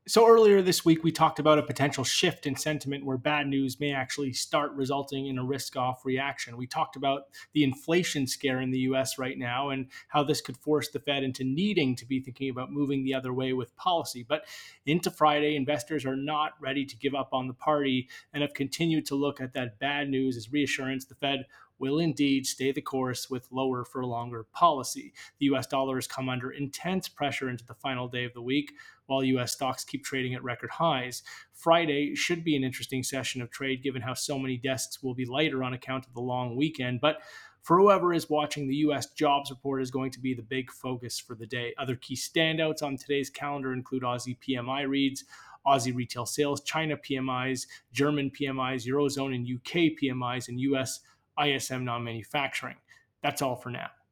So earlier this week, we talked about a potential shift in sentiment where bad news may actually start resulting in a risk-off reaction. We talked about the inflation scare in the US right now and how this could force the Fed into needing to be thinking about moving the other way with policy. But into Friday, investors are not ready to give up on the party and have continued to look at that bad news as reassurance the Fed will indeed stay the course with lower for longer policy. The US dollar has come under intense pressure into the final day of the week, while US stocks keep trading at record highs. Friday should be an interesting session of trade given how so many desks will be lighter on account of the long weekend. But for whoever is watching, the US jobs report is going to be the big focus for the day. Other key standouts on today's calendar include Aussie PMI reads, Aussie retail sales, China PMIs, German PMIs, Eurozone and UK PMIs, and US ISM non manufacturing. That's all for now.